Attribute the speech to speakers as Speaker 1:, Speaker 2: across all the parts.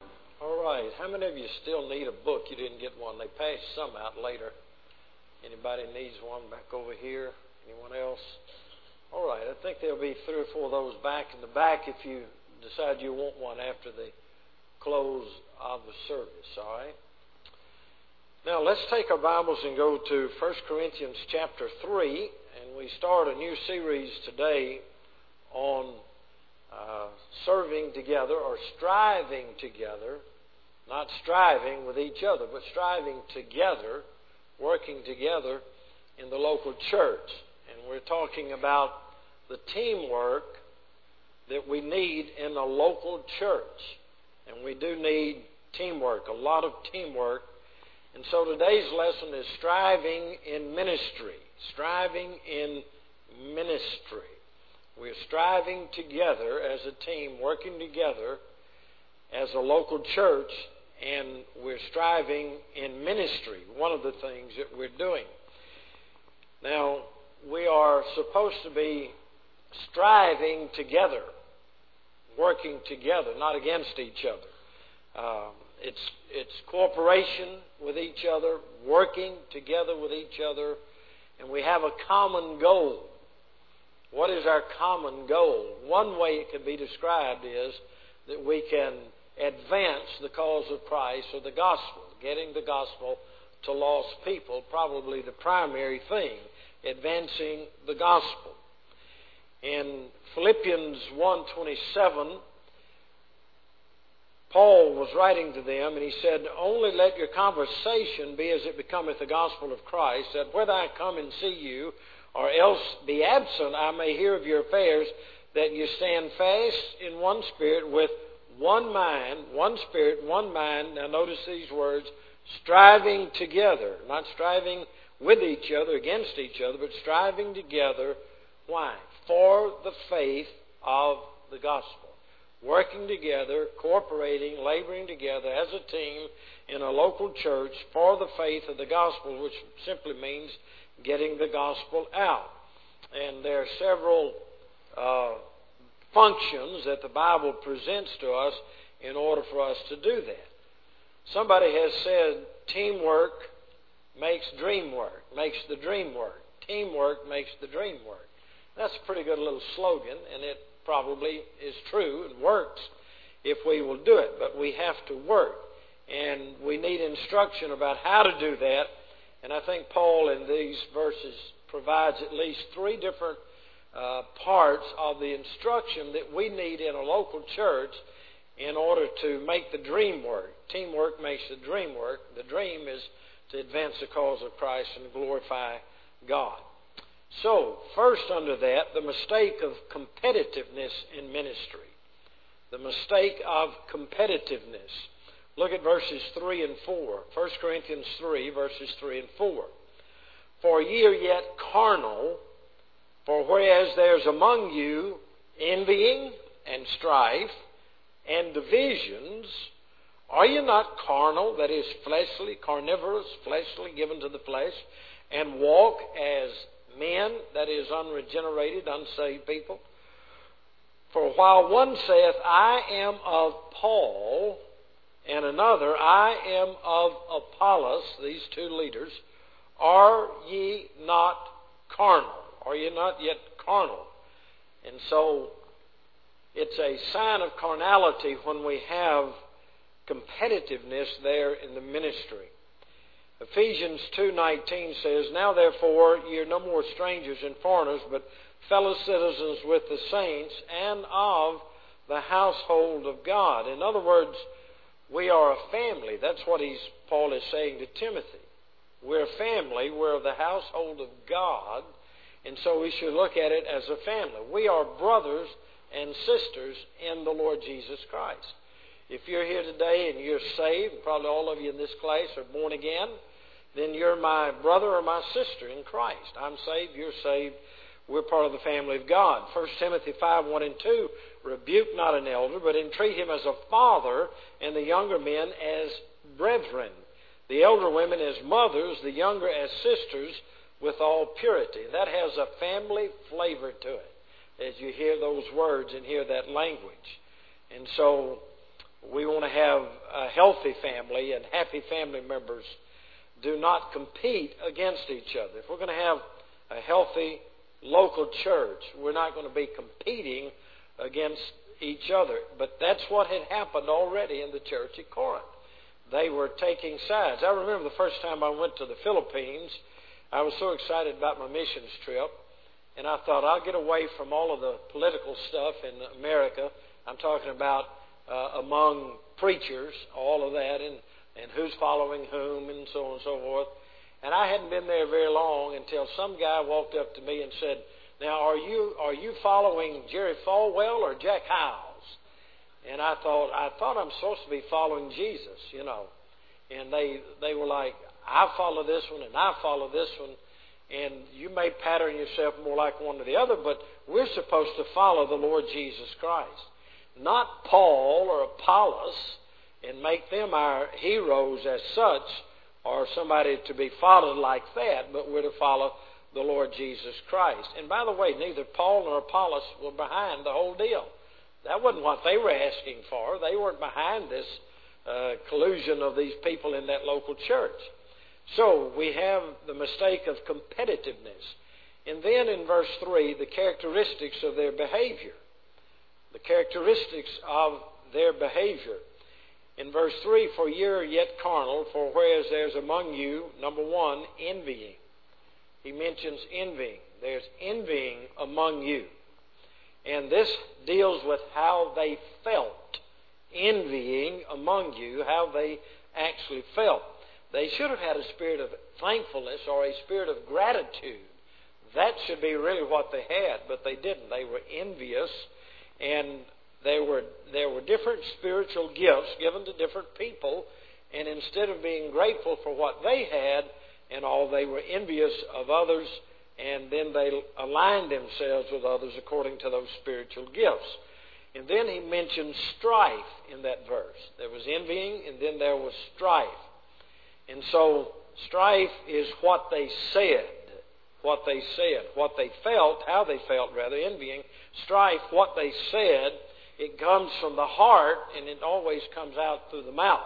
Speaker 1: All right. How many of you still need a book? You didn't get one. They passed some out later. Anybody needs one back over here? Anyone else? All right. I think there'll be 3 or 4 of those back in the back if you decide you want one after the close of the service. All right. Now let's take our Bibles and go to 1 Corinthians chapter 3, and we start a new series today on serving together or striving together. Not striving with each other, but striving together, working together in the local church. And we're talking about the teamwork that we need in a local church. And we do need teamwork, a lot of teamwork. And so today's lesson is striving in ministry. Striving in ministry. We're striving together as a team, working together as a local church, and we're striving in ministry, one of the things that we're doing. Now, we are supposed to be striving together, working together, not against each other. It's cooperation with each other, working together with each other, and we have a common goal. What is our common goal? One way it can be described is that we can advance the cause of Christ or the gospel, getting the gospel to lost people, probably the primary thing, advancing the gospel. In Philippians 1:27, Paul was writing to them, and he said, "Only let your conversation be as it becometh the gospel of Christ, that whether I come and see you, or else be absent, I may hear of your affairs, that you stand fast in one spirit, with one mind, one spirit, one mind." Now notice these words, striving together, not striving with each other, against each other, but striving together. Why? For the faith of the gospel. Working together, cooperating, laboring together as a team in a local church for the faith of the gospel, which simply means getting the gospel out. And there are several functions that the Bible presents to us in order for us to do that. Somebody has said, teamwork makes dream work, makes the dream work. Teamwork makes the dream work. That's a pretty good little slogan, and it probably is true and works if we will do it. But we have to work, and we need instruction about how to do that. And I think Paul in these verses provides at least 3 different parts of the instruction that we need in a local church in order to make the dream work. Teamwork makes the dream work. The dream is to advance the cause of Christ and glorify God. So, first under that, the mistake of competitiveness in ministry. The mistake of competitiveness. Look at verses 3 and 4. 1 Corinthians 3, verses 3 and 4. "For ye are yet carnal, for whereas there's among you envying and strife and divisions, are ye not carnal," that is fleshly, carnivorous, fleshly, given to the flesh, "and walk as men," that is unregenerated, unsaved people? "For while one saith, I am of Paul, and another, I am of Apollos," these 2 leaders, "are ye not carnal?" Are ye not yet carnal? And so it's a sign of carnality when we have competitiveness there in the ministry. Ephesians 2:19 says, "Now therefore ye are no more strangers and foreigners, but fellow citizens with the saints and of the household of God." In other words, we are a family. That's what Paul is saying to Timothy. We're a family. We're of the household of God. And so we should look at it as a family. We are brothers and sisters in the Lord Jesus Christ. If you're here today and you're saved, and probably all of you in this class are born again, then you're my brother or my sister in Christ. I'm saved, you're saved. We're part of the family of God. 1 Timothy 5:1 and 2, "Rebuke not an elder, but entreat him as a father, and the younger men as brethren. The elder women as mothers, the younger as sisters, with all purity." That has a family flavor to it as you hear those words and hear that language. And so we want to have a healthy family, and happy family members do not compete against each other. If we're going to have a healthy local church, we're not going to be competing against each other. But that's what had happened already in the church at Corinth. They were taking sides. I remember the first time I went to the Philippines, I was so excited about my missions trip, and I thought, I'll get away from all of the political stuff in America. I'm talking about among preachers, all of that, and who's following whom, and so on and so forth. And I hadn't been there very long until some guy walked up to me and said, "Now, are you following Jerry Falwell or Jack Hyles?" And I thought I'm supposed to be following Jesus, you know. And they were like, "I follow this one and I follow this one." And you may pattern yourself more like one or the other, but we're supposed to follow the Lord Jesus Christ. Not Paul or Apollos and make them our heroes as such, or somebody to be followed like that, but we're to follow the Lord Jesus Christ. And by the way, neither Paul nor Apollos were behind the whole deal. That wasn't what they were asking for. They weren't behind this collusion of these people in that local church. So we have the mistake of competitiveness. And then in verse 3, the characteristics of their behavior. The characteristics of their behavior. In verse 3, "For ye are yet carnal, for whereas there's among you," number one, envying. He mentions envying. There's envying among you. And this deals with how they felt. Envying among you, how they actually felt. They should have had a spirit of thankfulness or a spirit of gratitude. That should be really what they had, but they didn't. They were envious, and there were different spiritual gifts given to different people, and instead of being grateful for what they had and all, they were envious of others, and then they aligned themselves with others according to those spiritual gifts. And then he mentioned strife in that verse. There was envying, and then there was strife. And so strife is what they said, what they felt, how they felt rather, envying. Strife, what they said, it comes from the heart, and it always comes out through the mouth.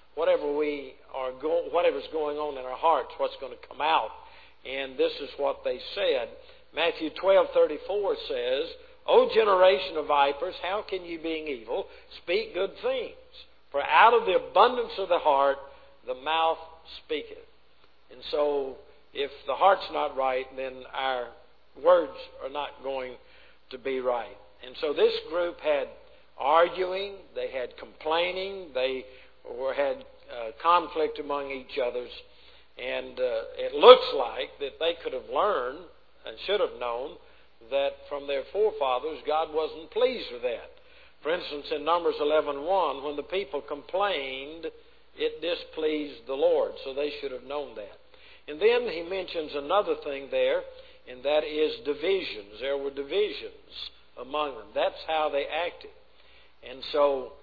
Speaker 1: Whatever's going on in our hearts, what's going to come out. And this is what they said. Matthew 12:34 says, "O generation of vipers, how can you, being evil, speak good things? For out of the abundance of the heart, the mouth speaketh." And so, if the heart's not right, then our words are not going to be right. And so this group had arguing, they had complaining, they had conflict among each others. And it looks like that they could have learned and should have known that from their forefathers, God wasn't pleased with that. For instance, in Numbers 11:1, when the people complained, it displeased the Lord. So they should have known that. And then he mentions another thing there, and that is divisions. There were divisions among them. That's how they acted. And so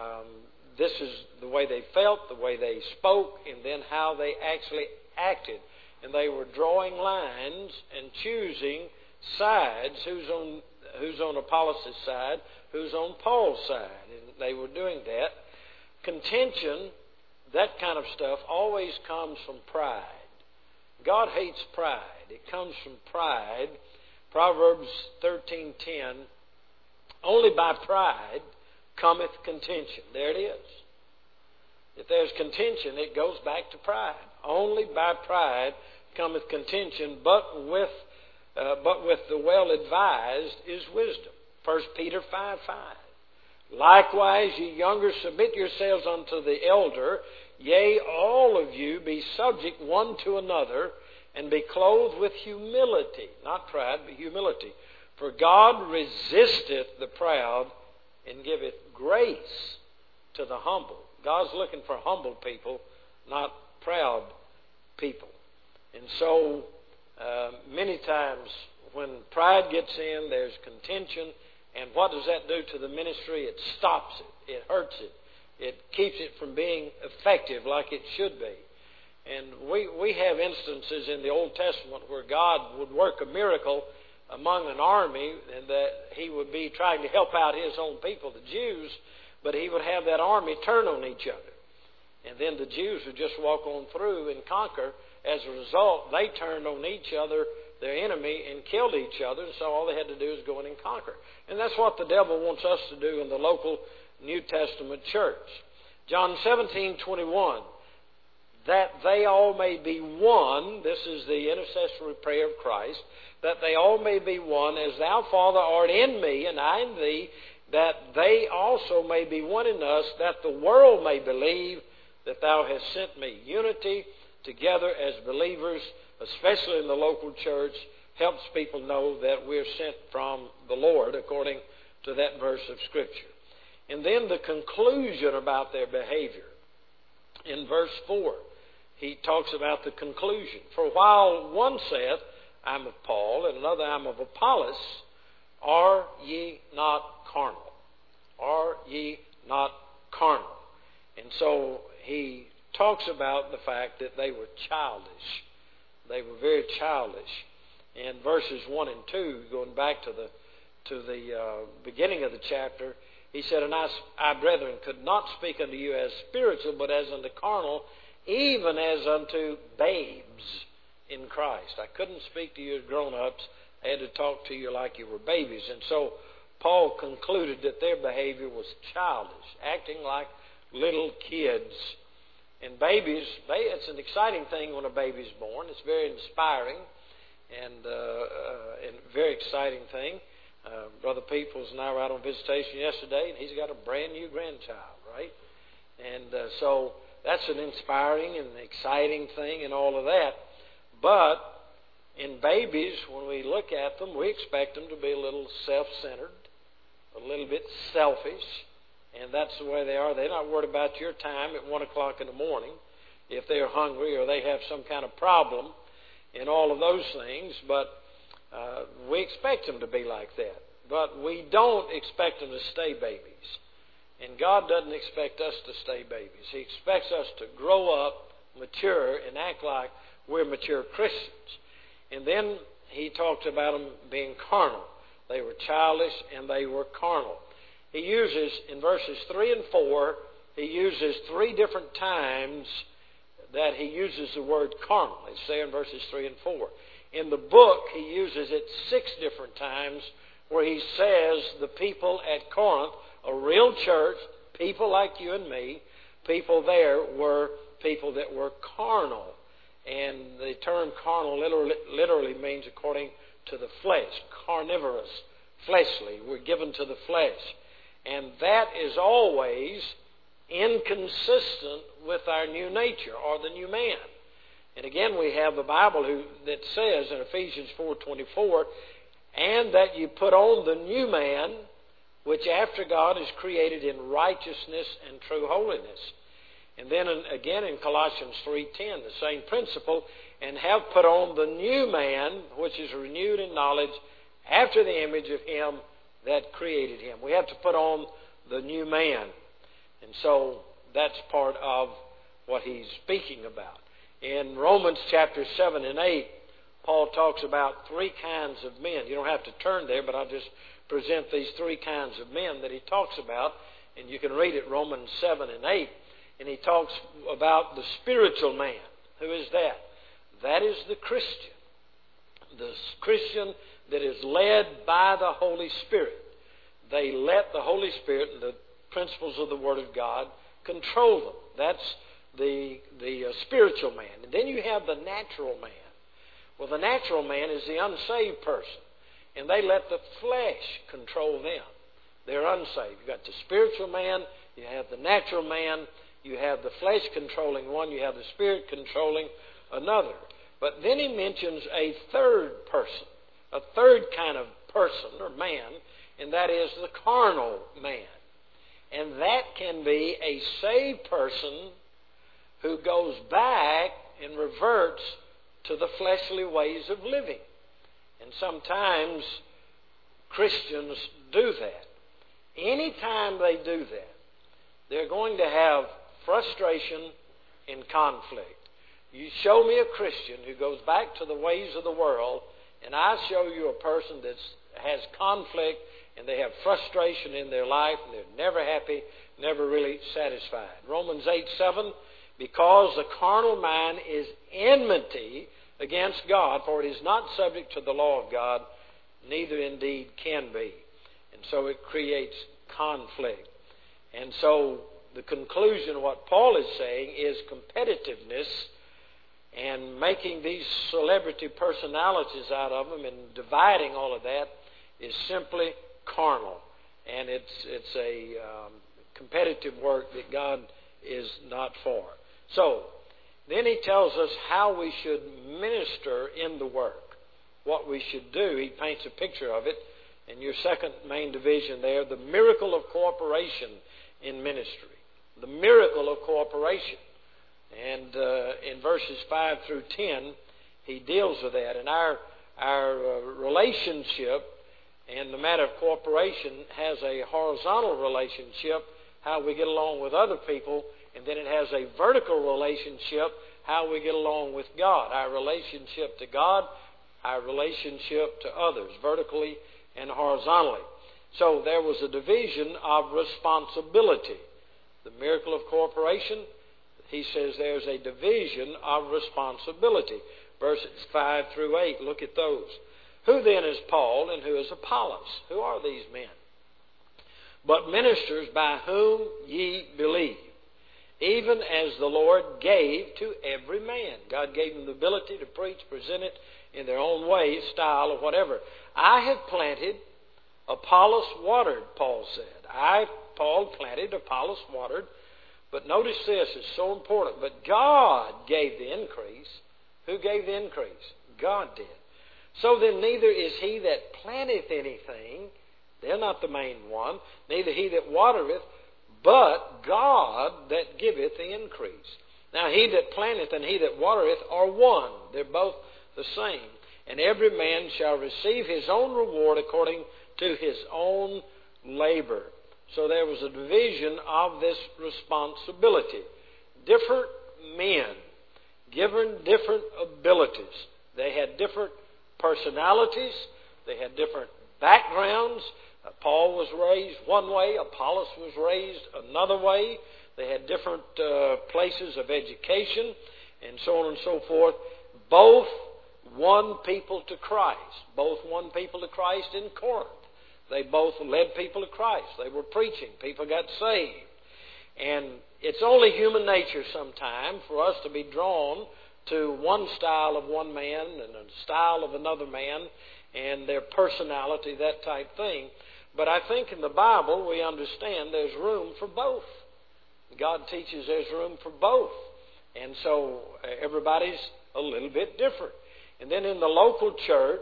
Speaker 1: this is the way they felt, the way they spoke, and then how they actually acted. And they were drawing lines and choosing sides, who's on Apollos' side, who's on Paul's side. And they were doing that. Contention, that kind of stuff, always comes from pride. God hates pride. It comes from pride. Proverbs 13:10, "Only by pride cometh contention." There it is. If there's contention, it goes back to pride. Only by pride cometh contention, but with the well-advised is wisdom. 1 Peter 5:5. "Likewise, ye younger, submit yourselves unto the elder. Yea, all of you be subject one to another, and be clothed with humility." Not pride, but humility. "For God resisteth the proud, and giveth grace to the humble." God's looking for humble people, not proud people. And so, many times when pride gets in, there's contention. And what does that do to the ministry? It stops it. It hurts it. It keeps it from being effective like it should be. And we have instances in the Old Testament where God would work a miracle among an army, and that He would be trying to help out His own people, the Jews. but he would have that army turn on each other. And then the Jews would just walk on through and conquer. As a result, they turned on each other, their enemy, and killed each other. And so all they had to do is go in and conquer. And that's what the devil wants us to do in the local New Testament church. John 17:21, that they all may be one. This is the intercessory prayer of Christ. That they all may be one, as thou, Father, art in me, and I in thee, that they also may be one in us, that the world may believe that thou hast sent me. Unity together as believers, especially in the local church, helps people know that we're sent from the Lord, according to that verse of Scripture. And then the conclusion about their behavior. In verse 4, he talks about the conclusion. For while one saith, I'm of Paul, and another, I'm of Apollos, are ye not carnal? Are ye not carnal? And so he talks about the fact that they were childish. They were very childish. In verses 1 and 2, going back to the beginning of the chapter, he said, And I, brethren, could not speak unto you as spiritual, but as unto carnal, even as unto babes in Christ. I couldn't speak to you as grown-ups. I had to talk to you like you were babies. And so Paul concluded that their behavior was childish, acting like little kids. And babies, it's an exciting thing when a baby's born. It's very inspiring and a very exciting thing. Brother Peoples and I were out on visitation yesterday, and he's got a brand new grandchild, right? And so that's an inspiring and exciting thing and all of that. But in babies, when we look at them, we expect them to be a little self-centered, a little bit selfish, and that's the way they are. They're not worried about your time at 1 o'clock in the morning if they're hungry or they have some kind of problem and all of those things. But we expect them to be like that. But we don't expect them to stay babies. And God doesn't expect us to stay babies. He expects us to grow up, mature, and act like we're mature Christians. And then he talked about them being carnal. They were childish and they were carnal. He uses, in verses 3 and 4, he uses 3 different times that he uses the word carnal. It's there in verses 3 and 4. In the book, he uses it 6 different times where he says the people at Corinth, a real church, people like you and me, people there were people that were carnal. And the term carnal literally means according to the flesh, carnivorous, fleshly. We're given to the flesh. And that is always inconsistent with our new nature or the new man. And again, we have the Bible that says in Ephesians 4:24, and that you put on the new man, which after God is created in righteousness and true holiness. And then again in Colossians 3:10, the same principle, and have put on the new man, which is renewed in knowledge after the image of him that created him. We have to put on the new man. And so that's part of what he's speaking about. In Romans chapter 7 and 8, Paul talks about 3 kinds of men. You don't have to turn there, but I'll just present these 3 kinds of men that he talks about. And you can read it, Romans 7 and 8. And he talks about the spiritual man. Who is that? That is the Christian. The Christian that is led by the Holy Spirit. They let the Holy Spirit and the principles of the Word of God control them. That's the spiritual man. And then you have the natural man. Well, the natural man is the unsaved person. And they let the flesh control them. They're unsaved. You've got the spiritual man, you have the natural man, you have the flesh controlling one, you have the spirit controlling another. But then he mentions a third person, a third kind of person or man, and that is the carnal man. And that can be a saved person who goes back and reverts to the fleshly ways of living. And sometimes Christians do that. Anytime they do that, they're going to have frustration and conflict. You show me a Christian who goes back to the ways of the world, and I show you a person that has conflict and they have frustration in their life and they're never happy, never really satisfied. Romans 8:7, because the carnal mind is enmity against God, for it is not subject to the law of God, neither indeed can be. And so it creates conflict. And so the conclusion of what Paul is saying is competitiveness and making these celebrity personalities out of them and dividing all of that is simply carnal. And it's a competitive work that God is not for. So, then he tells us how we should minister in the work, what we should do. He paints a picture of it in your second main division there, the miracle of cooperation in ministry. The miracle of cooperation. And in verses 5 through 10, he deals with that. And our relationship in the matter of cooperation has a horizontal relationship, how we get along with other people, and then it has a vertical relationship, how we get along with God. Our relationship to God, our relationship to others, vertically and horizontally. So there was a division of responsibility. The miracle of cooperation, he says there's a division of responsibility. Verses 5 through 8, look at those. Who then is Paul and who is Apollos? Who are these men? But ministers by whom ye believe, even as the Lord gave to every man. God gave them the ability to preach, present it in their own way, style, or whatever. I have planted, Apollos watered, Paul said. Paul planted, Apollos watered. But notice this, it's so important. But God gave the increase. Who gave the increase? God did. So then neither is he that planteth anything, they're not the main one, neither he that watereth, but God that giveth the increase. Now he that planteth and he that watereth are one. They're both the same. And every man shall receive his own reward according to his own labor. So there was a division of this responsibility. Different men, given different abilities. They had different personalities. They had different backgrounds. Paul was raised one way. Apollos was raised another way. They had different places of education and so on and so forth. Both won people to Christ. Both won people to Christ in Corinth. They both led people to Christ. They were preaching. People got saved. And it's only human nature sometime for us to be drawn to one style of one man and a style of another man and their personality, that type thing. But I think in the Bible we understand there's room for both. God teaches there's room for both. And so everybody's a little bit different. And then in the local church,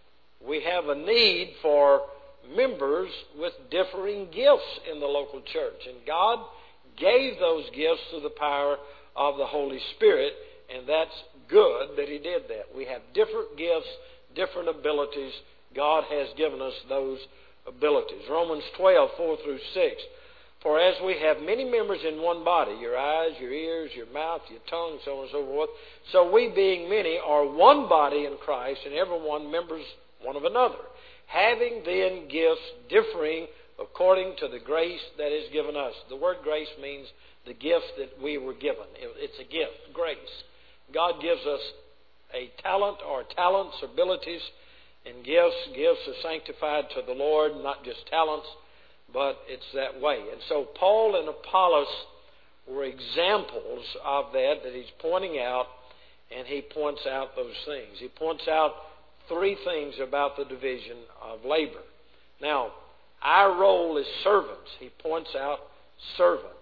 Speaker 1: we have a need for members with differing gifts in the local church. And God gave those gifts through the power of the Holy Spirit, and that's good that He did that. We have different gifts, different abilities. God has given us those abilities. Romans 12, 4 through 6. For as we have many members in one body, your eyes, your ears, your mouth, your tongue, so on and so forth, so we being many are one body in Christ, and every one members one of another, having then gifts differing according to the grace that is given us. The word grace means the gift that we were given. It's a gift, grace. God gives us a talent or talents, abilities, and gifts. Gifts are sanctified to the Lord, not just talents, but it's that way. And so Paul and Apollos were examples of that he's pointing out, and he points out those things. He points out three things about the division of labor. Now, our role is servants. He points out servants.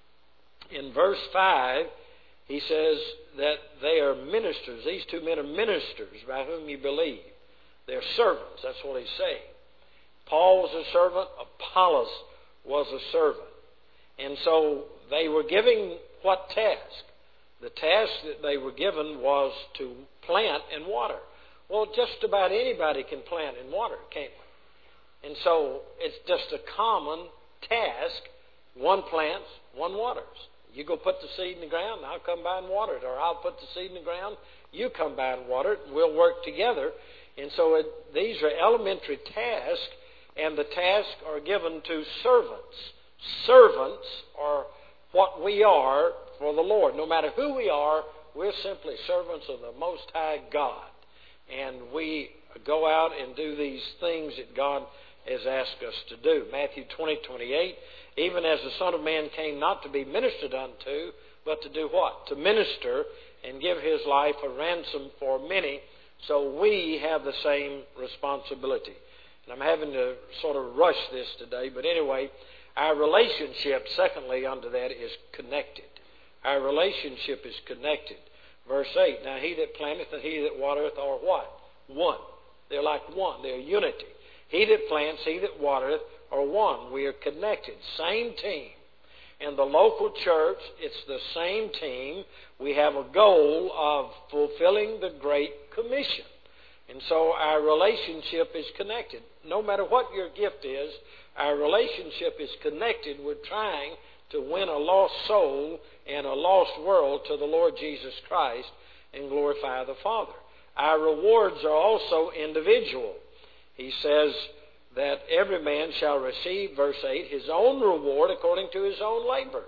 Speaker 1: In verse 5, he says that they are ministers. These two men are ministers by whom you believe. They're servants. That's what he's saying. Paul was a servant. Apollos was a servant. And so they were giving what task? The task that they were given was to plant and water. Well, just about anybody can plant and water, can't we? And so it's just a common task. One plants, one waters. You go put the seed in the ground, I'll come by and water it. Or I'll put the seed in the ground, you come by and water it, and we'll work together. And so these are elementary tasks, and the tasks are given to servants. servants are what we are for the Lord. No matter who we are, we're simply servants of the Most High God. And we go out and do these things that God has asked us to do. Matthew 20:28, even as the Son of Man came not to be ministered unto, but to do what? To minister and give His life a ransom for many. So we have the same responsibility. And I'm having to sort of rush this today, but anyway, our relationship, secondly, under that is connected. Our relationship is connected. Verse 8, now he that planteth and he that watereth are what? One. They're like one. They're unity. He that plants, he that watereth are one. We are connected. Same team. In the local church, it's the same team. We have a goal of fulfilling the Great Commission. And so our relationship is connected. No matter what your gift is, our relationship is connected. We're trying to win a lost soul and a lost world to the Lord Jesus Christ and glorify the Father. Our rewards are also individual. He says that every man shall receive, verse 8, his own reward according to his own labor.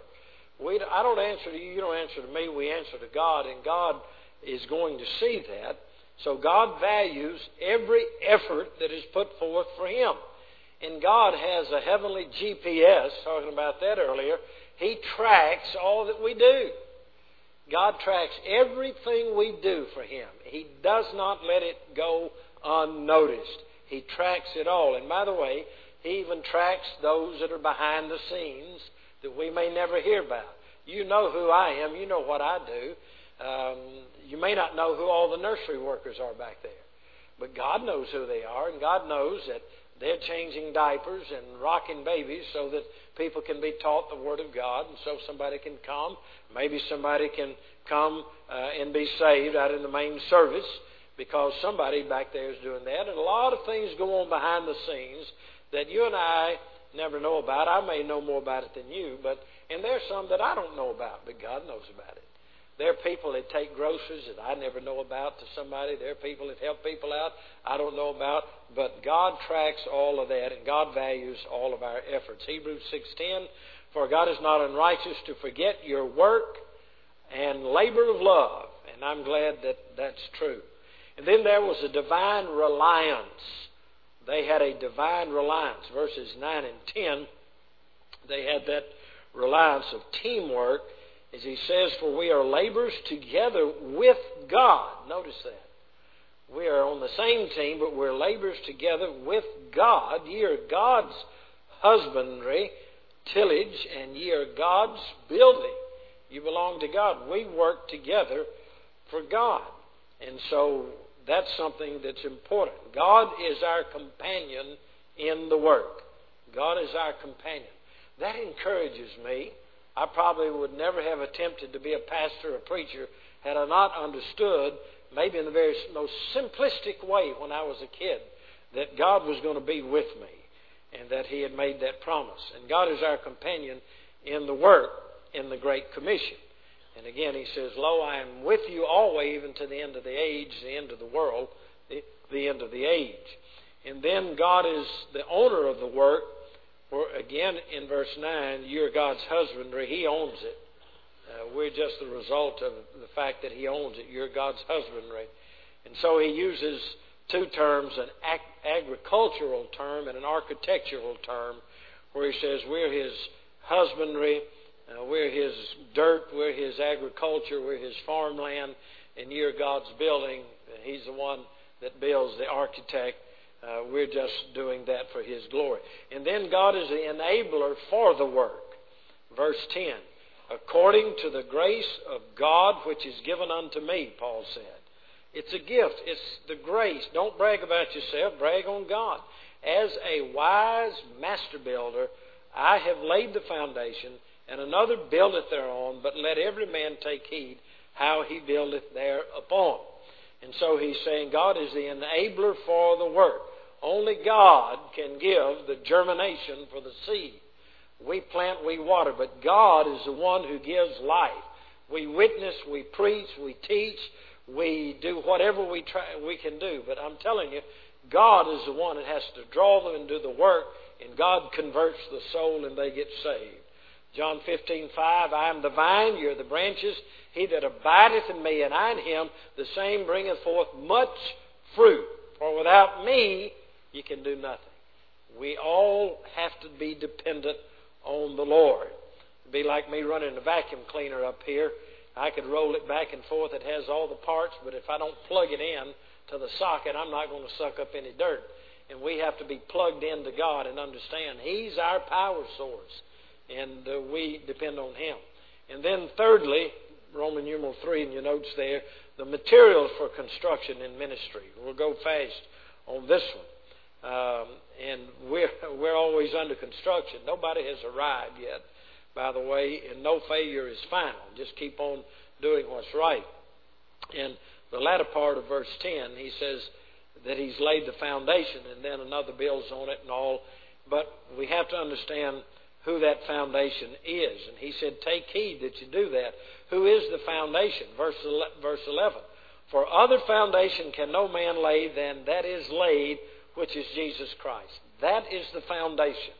Speaker 1: I don't answer to you, you don't answer to me, we answer to God, and God is going to see that. So God values every effort that is put forth for Him. And God has a heavenly GPS, talking about that earlier. He tracks all that we do. God tracks everything we do for Him. He does not let it go unnoticed. He tracks it all. And by the way, He even tracks those that are behind the scenes that we may never hear about. You know who I am. You know what I do. You may not know who all the nursery workers are back there. But God knows who they are, and God knows that they're changing diapers and rocking babies so that people can be taught the Word of God, and so somebody can come. Maybe somebody can come and be saved out in the main service because somebody back there is doing that. And a lot of things go on behind the scenes that you and I never know about. I may know more about it than you, and there's some that I don't know about, but God knows about it. There are people that take groceries that I never know about to somebody. There are people that help people out I don't know about. But God tracks all of that, and God values all of our efforts. Hebrews 6:10, for God is not unrighteous to forget your work and labor of love. And I'm glad that that's true. And then there was a divine reliance. They had a divine reliance. Verses 9 and 10, they had that reliance of teamwork. As he says, for we are laborers together with God. Notice that. We are on the same team, but we're laborers together with God. Ye are God's husbandry, tillage, and ye are God's building. You belong to God. We work together for God. And so that's something that's important. God is our companion in the work. God is our companion. That encourages me. I probably would never have attempted to be a pastor or preacher had I not understood, maybe in the very most simplistic way when I was a kid, that God was going to be with me and that He had made that promise. And God is our companion in the work, in the Great Commission. And again, He says, lo, I am with you always, even to the end of the age, the end of the world, the end of the age. And then God is the owner of the work. For again, in verse 9, you're God's husbandry. He owns it. We're just the result of the fact that He owns it. You're God's husbandry. And so He uses two terms, an agricultural term and an architectural term, where He says we're His husbandry, we're His dirt, we're His agriculture, we're His farmland, and you're God's building. He's the one that builds, the architect. We're just doing that for His glory. And then God is the enabler for the work. Verse 10, according to the grace of God which is given unto me, Paul said. It's a gift. It's the grace. Don't brag about yourself. Brag on God. As a wise master builder, I have laid the foundation, and another buildeth thereon, but let every man take heed how he buildeth thereupon. And so he's saying God is the enabler for the work. Only God can give the germination for the seed. We plant, we water, but God is the one who gives life. We witness, we preach, we teach, we do whatever we can do. But I'm telling you, God is the one that has to draw them and do the work and God converts the soul and they get saved. John 15:5, I am the vine, you are the branches. He that abideth in me and I in him, the same bringeth forth much fruit. For without me, you can do nothing. We all have to be dependent on the Lord. It'd be like me running a vacuum cleaner up here. I could roll it back and forth. It has all the parts, but if I don't plug it in to the socket, I'm not going to suck up any dirt. And we have to be plugged into God and understand He's our power source, and we depend on Him. And then thirdly, Roman numeral 3 in your notes there, the materials for construction in ministry. We'll go fast on this one. And we're always under construction. Nobody has arrived yet, by the way, and no failure is final. Just keep on doing what's right. And the latter part of verse 10, he says that he's laid the foundation, and then another builds on it and all. But we have to understand who that foundation is. And he said, take heed that you do that. Who is the foundation? Verse 11. For other foundation can no man lay than that is laid, which is Jesus Christ. That is the foundation.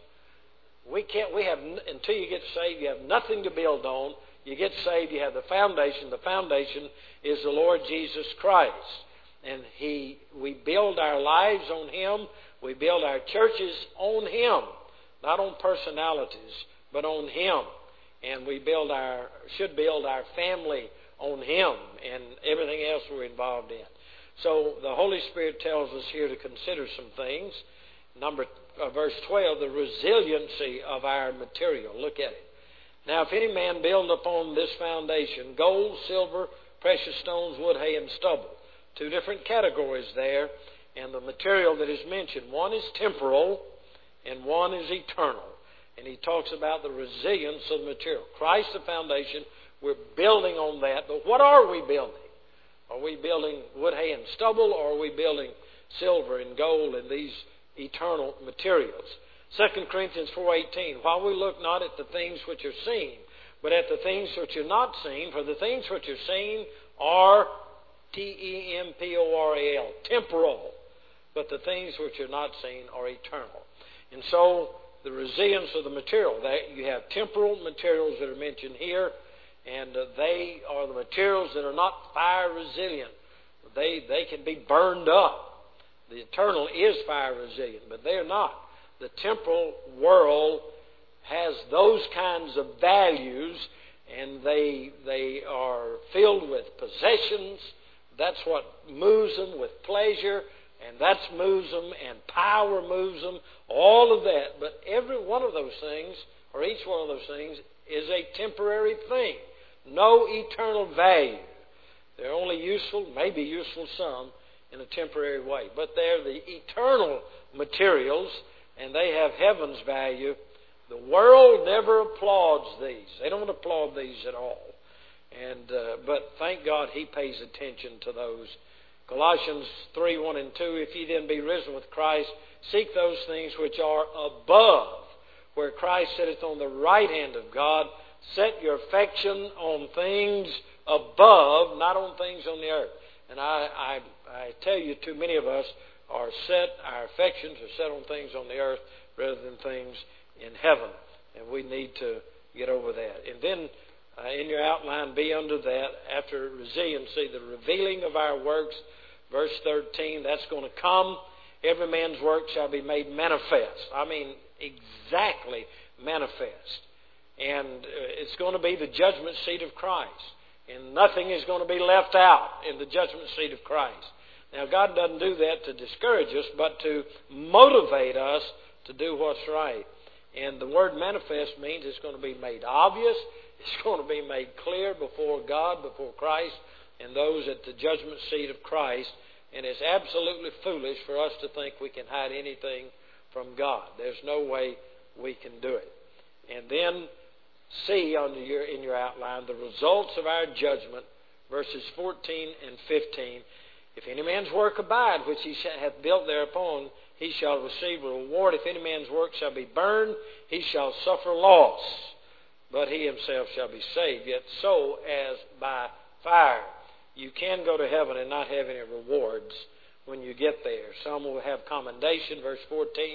Speaker 1: Until you get saved, you have nothing to build on. You get saved, you have the foundation. The foundation is the Lord Jesus Christ. And we build our lives on Him. We build our churches on Him. Not on personalities, but on Him. And we should build our family on Him and everything else we're involved in. So the Holy Spirit tells us here to consider some things. Verse 12, the resiliency of our material. Look at it. Now, if any man build upon this foundation gold, silver, precious stones, wood, hay, and stubble. Two different categories there. And the material that is mentioned, one is temporal and one is eternal. And he talks about the resilience of the material. Christ the foundation, we're building on that. But what are we building? Are we building wood, hay, and stubble, or are we building silver and gold and these eternal materials? 2 Corinthians 4:18, while we look not at the things which are seen, but at the things which are not seen, for the things which are seen are temporal, temporal, but the things which are not seen are eternal. And so the resilience of the material, that you have temporal materials that are mentioned here, and they are the materials that are not fire resilient. They can be burned up. The eternal is fire resilient, but they are not. The temporal world has those kinds of values, and they are filled with possessions. That's what moves them, with pleasure, and that moves them, and power moves them, all of that. But every one of those things, or each one of those things, is a temporary thing. No eternal value. They're only useful, maybe useful some, in a temporary way. But they're the eternal materials, and they have heaven's value. The world never applauds these. They don't applaud these at all. But thank God He pays attention to those. Colossians 3:1 and 2, if ye then be risen with Christ, seek those things which are above, where Christ sitteth on the right hand of God. Set your affection on things above, not on things on the earth. And I tell you, too many of us our affections are set on things on the earth rather than things in heaven. And we need to get over that. And then in your outline, be under that, after resiliency, the revealing of our works. Verse 13, that's going to come. Every man's work shall be made manifest. I mean, exactly manifest. And it's going to be the judgment seat of Christ. And nothing is going to be left out in the judgment seat of Christ. Now, God doesn't do that to discourage us, but to motivate us to do what's right. And the word manifest means it's going to be made obvious. It's going to be made clear before God, before Christ, and those at the judgment seat of Christ. And it's absolutely foolish for us to think we can hide anything from God. There's no way we can do it. And then see in your outline the results of our judgment, verses 14 and 15. If any man's work abide, which he hath built thereupon, he shall receive a reward. If any man's work shall be burned, he shall suffer loss, but he himself shall be saved, yet so as by fire. You can go to heaven and not have any rewards when you get there. Some will have commendation, verse 14.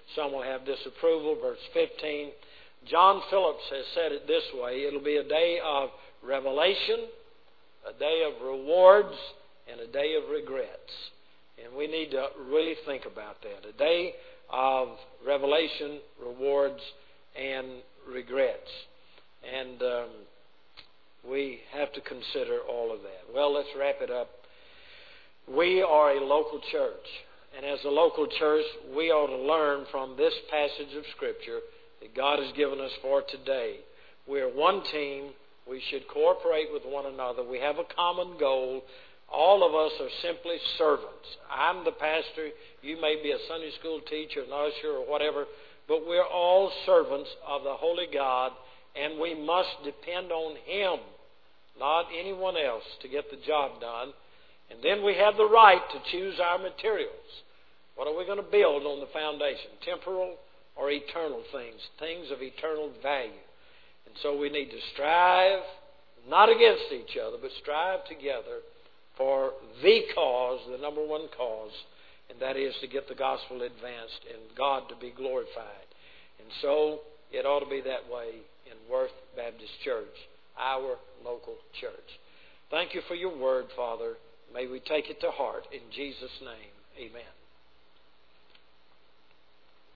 Speaker 1: Some will have disapproval. Verse 15, John Phillips has said it this way: it'll be a day of revelation, a day of rewards, and a day of regrets. And we need to really think about that. A day of revelation, rewards, and regrets. And we have to consider all of that. Well, let's wrap it up. We are a local church. And as a local church, we ought to learn from this passage of Scripture that God has given us for today. We're one team. We should cooperate with one another. We have a common goal. All of us are simply servants. I'm the pastor. You may be a Sunday school teacher, an usher, or whatever. But we're all servants of the Holy God, and we must depend on Him, not anyone else, to get the job done. And then we have the right to choose our materials. What are we going to build on the foundation? Temporal or eternal things? Things of eternal value. And so we need to strive, not against each other, but strive together for the cause, the number one cause, and that is to get the gospel advanced and God to be glorified. And so it ought to be that way in Worth Baptist Church, our local church. Thank you for your word, Father. May we take it to heart. In Jesus' name, amen.